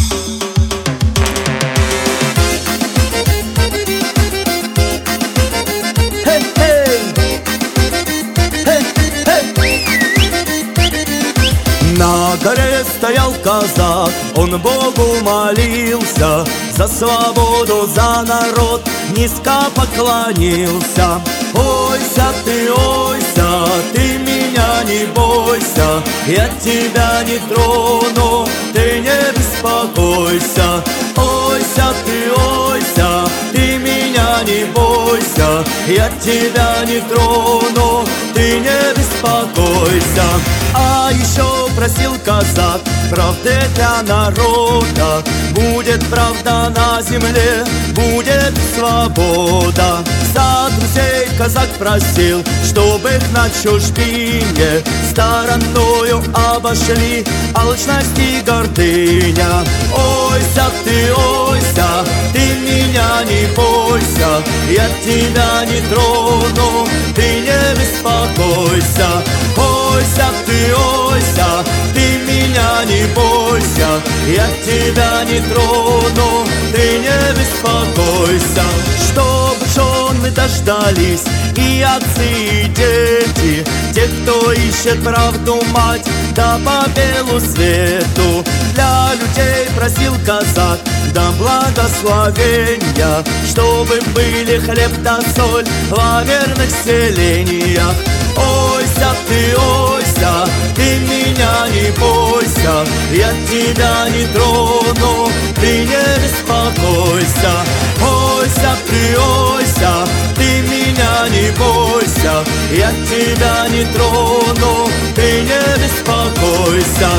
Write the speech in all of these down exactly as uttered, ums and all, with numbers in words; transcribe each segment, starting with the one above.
На горе стоял казак, он Богу молился, за свободу, за народ низко поклонился. Ойся ты, ойся, ты меня не бойся, я тебя не трону, ты не беспокойся. Ойся ты, ойся, ты меня не бойся, я тебя не трону, ты не беспокойся. А еще просил казак правды для народа, будет правда на земле, будет свобода. За друзей казак просил, чтобы их на чужбине стороною обошли алчность и гордыня. Ойся ты, ойся, ты меня не бойся, я тебя не трону, ты не беспокойся. Ойся ты, ойся, ты меня не бойся, я тебя не трону, ты не беспокойся. Чтоб жены дождались и отцы, и дети, те, кто ищет правду, мать, да по белу свету. Для людей просил казак, да благословения, чтобы были хлеб да соль во верных селениях. Ойся ты, ойся, ты меня не бойся, я тебя не трону, ты не беспокойся. Ойся ты, ойся, ты меня не бойся, я тебя не трону, ты не беспокойся.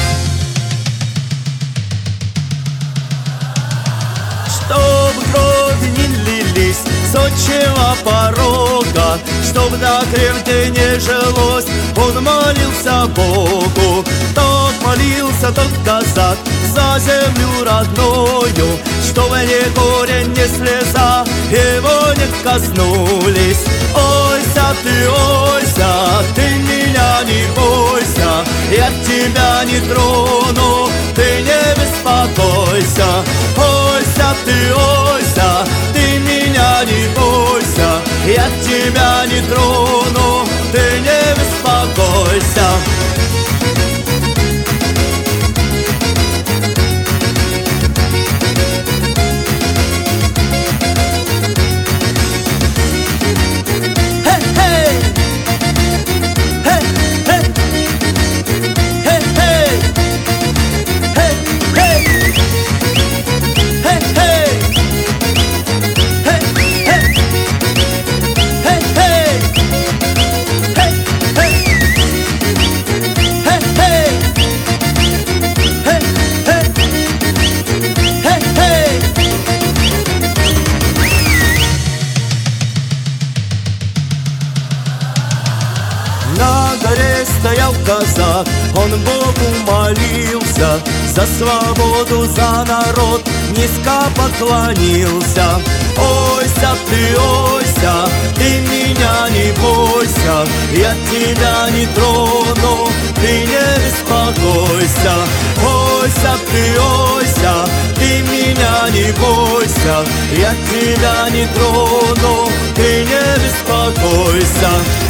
Чтоб крови не лились с отчего порога, чтоб до крепости не жилось, он молился Богу. Тот молился, тот казак, за землю родную, чтобы ни горе, ни слеза его не коснулись. Ойся ты, ойся, ты меня не бойся, я тебя не трону, ты не беспокойся. Ойся ты, ойся, ты меня не бойся, я тебя не трону, ты не беспокойся. На горе стоял казак, он Богу молился, за свободу, за народ низко поклонился. Ойся ты, ойся, ты меня не бойся, я тебя не трону, ты не беспокойся. Ойся ты, ойся, ты меня не бойся, я тебя не трону, ты не беспокойся.